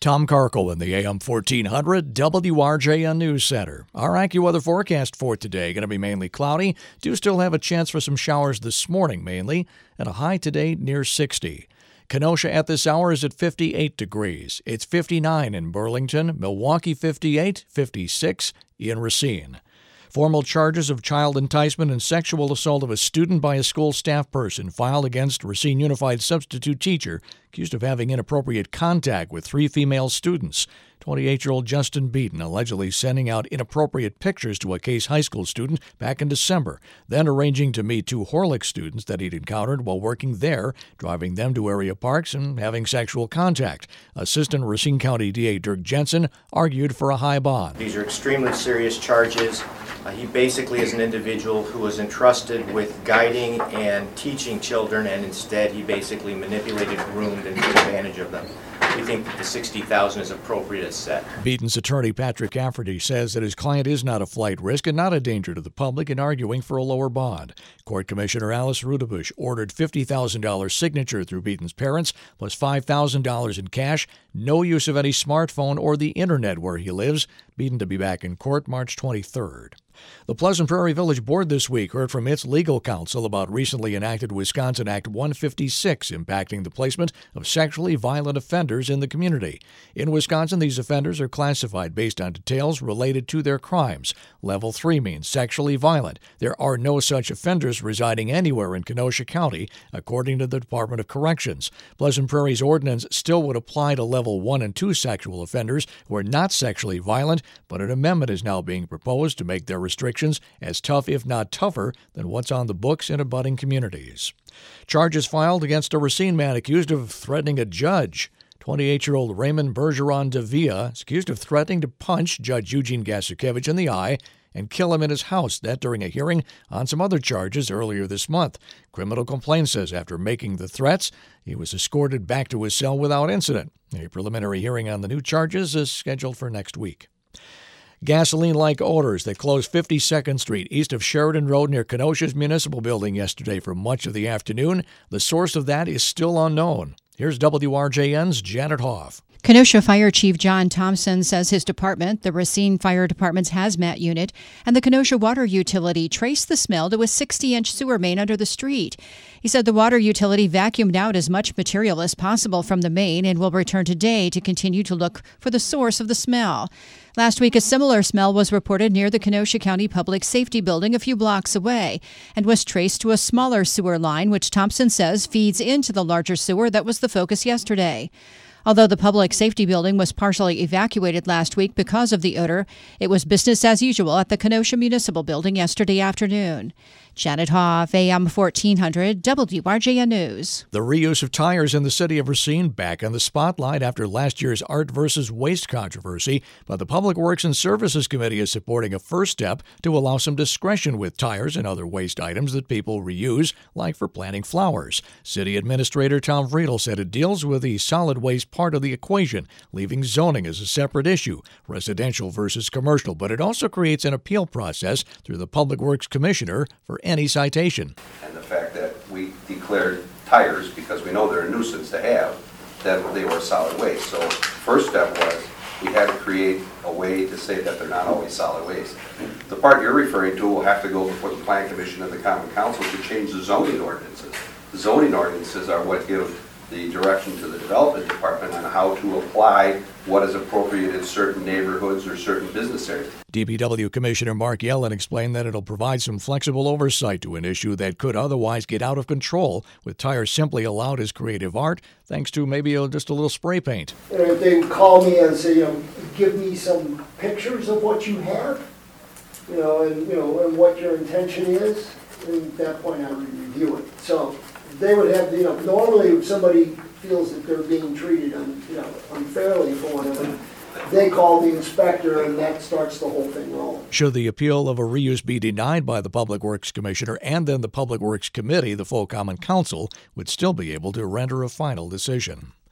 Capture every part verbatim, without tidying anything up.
Tom Karkel in the A M fourteen hundred W R J N News Center. Our AccuWeather forecast for today going to be mainly cloudy. Do still have a chance for some showers this morning mainly, and a high today near sixty. Kenosha at this hour is at fifty-eight degrees. It's fifty-nine in Burlington, Milwaukee fifty-eight, fifty-six in Racine. Formal charges of child enticement and sexual assault of a student by a school staff person filed against Racine Unified substitute teacher accused of having inappropriate contact with three female students. twenty-eight-year-old Justin Beaton allegedly sending out inappropriate pictures to a Case High School student back in December, then arranging to meet two Horlick students that he'd encountered while working there, driving them to area parks and having sexual contact. Assistant Racine County D A Dirk Jensen argued for a high bond. These are extremely serious charges. Uh, he basically is an individual who was entrusted with guiding and teaching children, and instead he basically manipulated, groomed, and took advantage of them. We think that the sixty thousand dollars is appropriate as set. Beaton's attorney, Patrick Cafferty, says that his client is not a flight risk and not a danger to the public in arguing for a lower bond. Court Commissioner Alice Rudebush ordered fifty thousand dollars signature through Beaton's parents, plus five thousand dollars in cash, no use of any smartphone or the internet where he lives. Beaton to be back in court March twenty-third. The Pleasant Prairie Village Board this week heard from its legal counsel about recently enacted Wisconsin Act one fifty-six impacting the placement of sexually violent offenders in the community. In Wisconsin, these offenders are classified based on details related to their crimes. Level three means sexually violent. There are no such offenders residing anywhere in Kenosha County, according to the Department of Corrections. Pleasant Prairie's ordinance still would apply to Level one and two sexual offenders who are not sexually violent, but an amendment is now being proposed to make their restrictions as tough, if not tougher, than what's on the books in abutting communities. Charges filed against a Racine man accused of threatening a judge. twenty-eight-year-old Raymond Bergeron de Villa is accused of threatening to punch Judge Eugene Gasukevich in the eye and kill him in his house, that during a hearing on some other charges earlier this month. Criminal complaint says after making the threats, he was escorted back to his cell without incident. A preliminary hearing on the new charges is scheduled for next week. Gasoline-like odors that closed fifty-second Street east of Sheridan Road near Kenosha's Municipal Building yesterday for much of the afternoon. The source of that is still unknown. Here's W R J N's Janet Hoff. Kenosha Fire Chief John Thompson says his department, the Racine Fire Department's hazmat unit, and the Kenosha Water Utility traced the smell to a sixty-inch sewer main under the street. He said the water utility vacuumed out as much material as possible from the main and will return today to continue to look for the source of the smell. Last week, a similar smell was reported near the Kenosha County Public Safety Building a few blocks away and was traced to a smaller sewer line, which Thompson says feeds into the larger sewer that was the focus yesterday. Although the public safety building was partially evacuated last week because of the odor, it was business as usual at the Kenosha Municipal Building yesterday afternoon. Janet Hoff, A M fourteen hundred, W R J N News. The reuse of tires in the city of Racine back in the spotlight after last year's art versus waste controversy, but the Public Works and Services Committee is supporting a first step to allow some discretion with tires and other waste items that people reuse, like for planting flowers. City Administrator Tom Friedel said it deals with the solid waste part of the equation, leaving zoning as a separate issue, residential versus commercial, but it also creates an appeal process through the Public Works Commissioner for any citation. And the fact that we declared tires, because we know they're a nuisance to have, that they were solid waste. So first step was we had to create a way to say that they're not always solid waste. The part you're referring to will have to go before the Plan Commission and the Common Council to change the zoning ordinances. The zoning ordinances are what give the direction to the Development Department on how to apply what is appropriate in certain neighborhoods or certain business areas. D P W Commissioner Mark Yellen explained that it'll provide some flexible oversight to an issue that could otherwise get out of control, with tires simply allowed as creative art, thanks to maybe a, just a little spray paint. And if they call me and say, you know, give me some pictures of what you have, you know, and you know, and what your intention is, and at that point I would review it. So they would have, you know, normally if somebody feels that they're being treated un, you know, unfairly for whatever, they call the inspector and that starts the whole thing rolling. Should the appeal of a reuse be denied by the Public Works Commissioner and then the Public Works Committee, the full Common Council would still be able to render a final decision.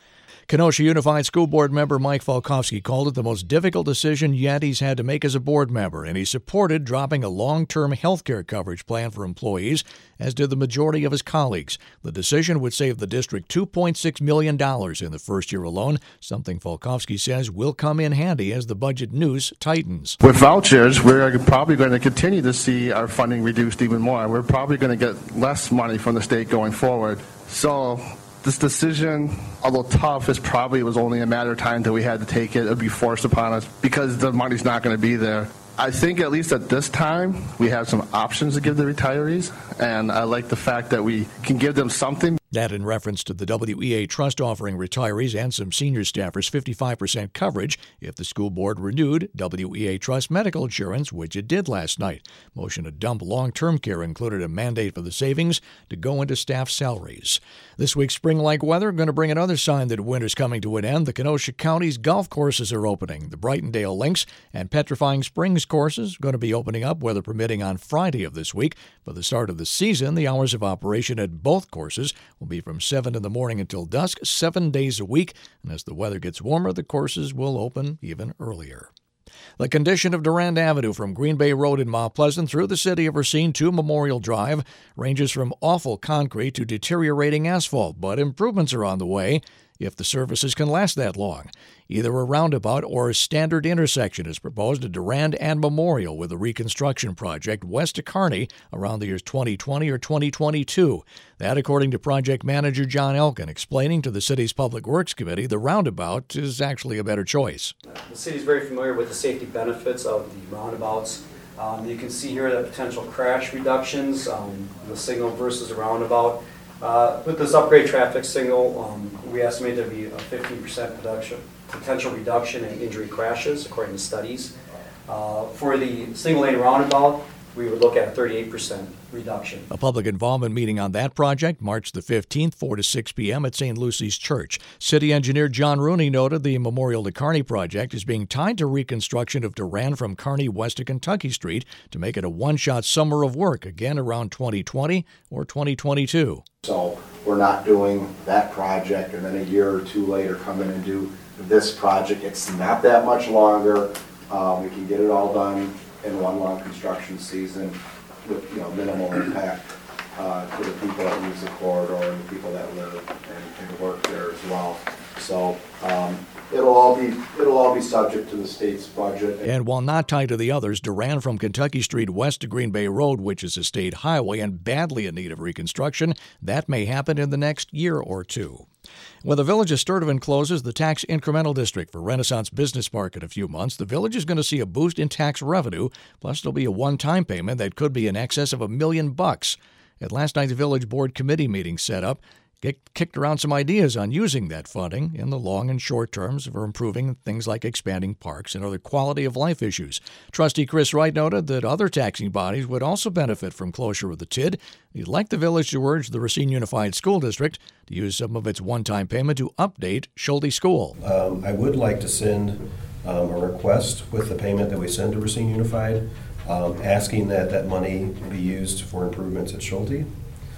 Kenosha Unified School Board member Mike Falkowski called it the most difficult decision yet he's had to make as a board member, and he supported dropping a long-term health care coverage plan for employees, as did the majority of his colleagues. The decision would save the district two point six million dollars in the first year alone, something Falkowski says will come in handy as the budget noose tightens. With vouchers, we're probably going to continue to see our funding reduced even more. We're probably going to get less money from the state going forward. So this decision, although tough, is probably it was only a matter of time that we had to take it. It would be forced upon us because the money's not going to be there. I think at least at this time, we have some options to give the retirees, and I like the fact that we can give them something. That in reference to the W E A Trust offering retirees and some senior staffers fifty-five percent coverage if the school board renewed W E A Trust medical insurance, which it did last night. Motion to dump long-term care included a mandate for the savings to go into staff salaries. This week's spring-like weather going to bring another sign that winter's coming to an end. The Kenosha County's golf courses are opening. The Brightondale Links and Petrifying Springs courses are going to be opening up, weather permitting, on Friday of this week. For the start of the season, the hours of operation at both courses will be from seven in the morning until dusk, seven days a week. And as the weather gets warmer, the courses will open even earlier. The condition of Durand Avenue from Green Bay Road in Mount Pleasant through the city of Racine to Memorial Drive ranges from awful concrete to deteriorating asphalt, but improvements are on the way if the surfaces can last that long. Either a roundabout or a standard intersection is proposed at Durand and Memorial with a reconstruction project west of Kearney around the years twenty twenty or twenty twenty-two. That, according to project manager John Elkin, explaining to the city's Public Works Committee the roundabout is actually a better choice. The city is very familiar with the safety benefits of the roundabouts. Um, you can see here the potential crash reductions, um, the signal versus a roundabout. Uh, with this upgrade traffic signal, um, we estimate there to be a fifteen percent reduction, potential reduction in injury crashes, according to studies. Uh, for the single lane roundabout, we would look at a thirty-eight percent reduction. A public involvement meeting on that project, March the fifteenth, four to six p.m. at Saint Lucy's Church. City engineer John Rooney noted the Memorial to Kearney project is being tied to reconstruction of Durand from Kearney west to Kentucky Street to make it a one-shot summer of work, again around twenty twenty or twenty twenty-two. So we're not doing that project and then a year or two later come in and do this project. It's not that much longer. Um, we can get it all done in one long construction season with, you know, minimal impact uh, to the people that use the corridor and the people that live and, and work there as well. So um, it'll all be it'll all be subject to the state's budget. And while not tied to the others, Durand from Kentucky Street west to Green Bay Road, which is a state highway and badly in need of reconstruction, that may happen in the next year or two. When the village of Sturtevant closes the tax incremental district for Renaissance Business Park in a few months, the village is going to see a boost in tax revenue, plus there'll be a one-time payment that could be in excess of a million bucks. At last night's village board committee meeting set up, Get kicked around some ideas on using that funding in the long and short terms for improving things like expanding parks and other quality of life issues. Trustee Chris Wright noted that other taxing bodies would also benefit from closure of the T I D. He'd like the village to urge the Racine Unified School District to use some of its one-time payment to update Schulte School. Um, I would like to send um, a request with the payment that we send to Racine Unified, um, asking that that money be used for improvements at Schulte.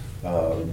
Um,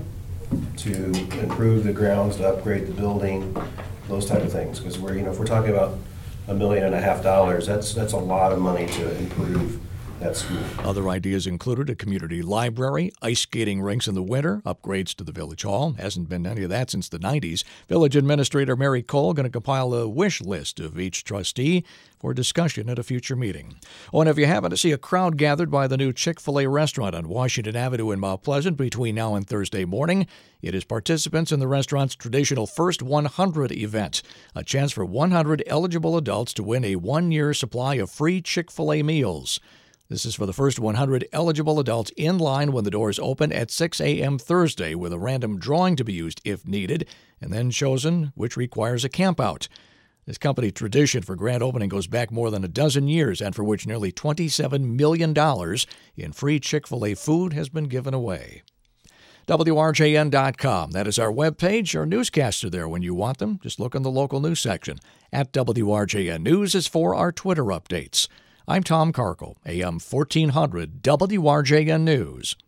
to improve the grounds, to upgrade the building, those type of things. Because we're, you know, if we're talking about a million and a half dollars, that's that's a lot of money to improve that school. Other ideas included a community library, ice skating rinks in the winter, upgrades to the village hall. Hasn't been any of that since the nineties. Village Administrator Mary Cole going to compile a wish list of each trustee for discussion at a future meeting. Oh, and if you happen to see a crowd gathered by the new Chick-fil-A restaurant on Washington Avenue in Mount Pleasant between now and Thursday morning, it is participants in the restaurant's traditional First one hundred event, a chance for one hundred eligible adults to win a one-year supply of free Chick-fil-A meals. This is for the first one hundred eligible adults in line when the doors open at six a.m. Thursday, with a random drawing to be used if needed, and then chosen, which requires a campout. This company tradition for grand opening goes back more than a dozen years, and for which nearly twenty-seven million dollars in free Chick-fil-A food has been given away. W R J N dot com. That is our webpage. Our newscasts are there when you want them. Just look in the local news section. At W R J N News is for our Twitter updates. I'm Tom Karkle, A M fourteen hundred W R J N News.